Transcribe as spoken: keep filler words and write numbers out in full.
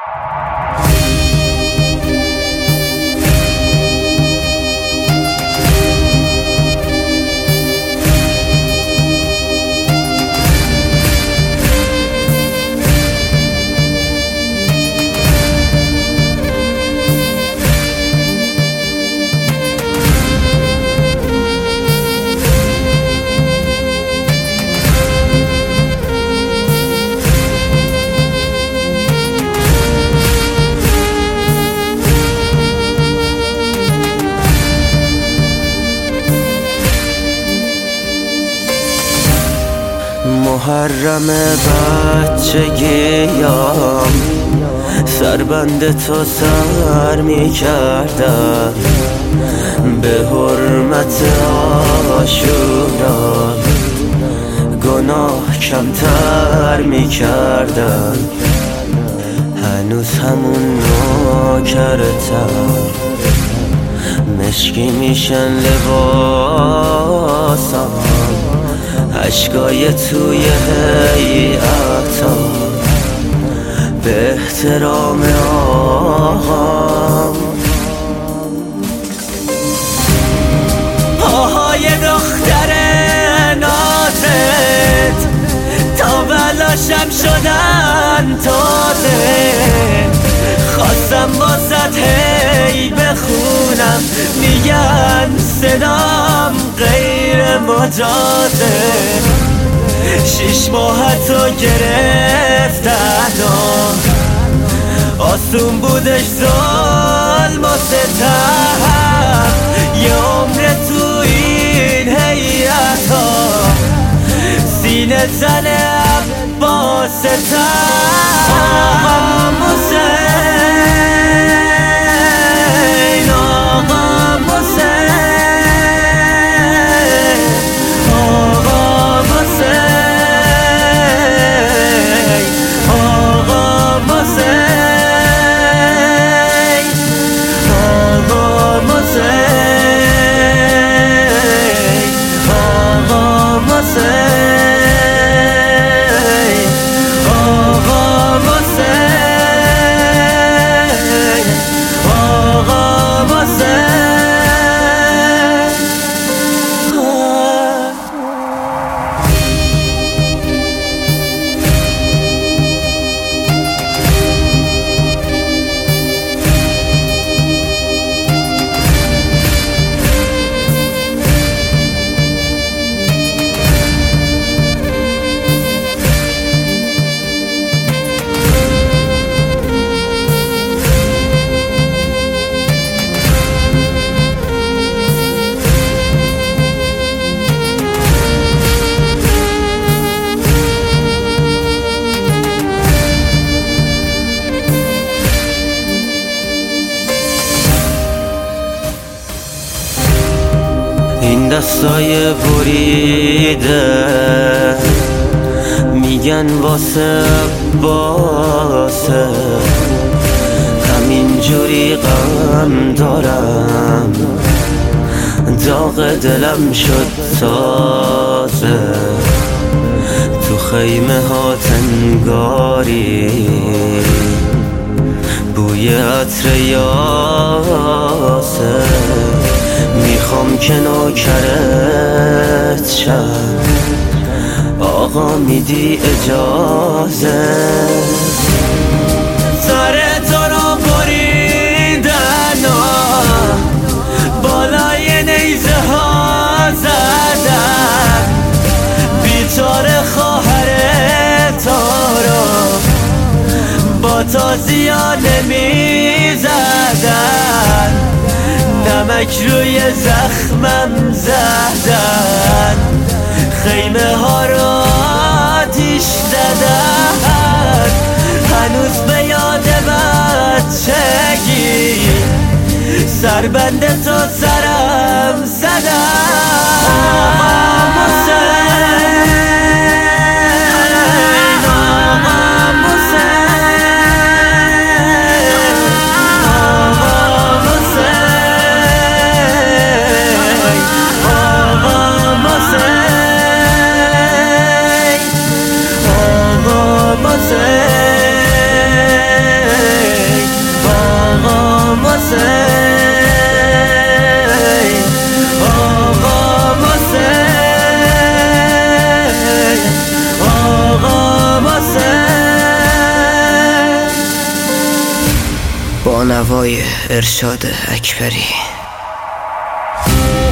محرم بچگیم سربند تو سر می کردم، به حرمت عاشورا گناه کمتر می کردم. هنوز همون نوکرتم، مشکی میشن لباسم، اشکای توی هیئتا به احترام آقام. پاهای دختر نازت تا بلاشم شدن تازه، خواستم واسه هی بخونم، میگن صدام غیر مجازه. شش ماهتو گرفتن و آسون بودش ظلم و ستم، یه عمر تو این هیئتا سینه زن عباستم. آقام حسین، آقام حسین، آقام حسین، آقام حسین، آقام حسین، آقام حسین، آقام حسین، آقام حسین. این دستای بریده میگن واسه باسه، همین جوری غم دارم، داغ دلم شد تازه. تو خیمه ها تنگاری بوی عطر یاسه، میخوام که نوکرت شم، آقا میدی اجازه؟ سر تو رو بریدن و بالای نیزه ها زدن، بیچاره خواهر تو رو با تازیانه میزدن، نمک روی زخمم زدن، خیمه ها رو آتیش زدن، هنوز به یاد بچگی سربند تو سرم زدن. آقام حسین، آقام حسین، آقام حسین، آقام حسین، آقام حسین. نوای ارشاد اکبری.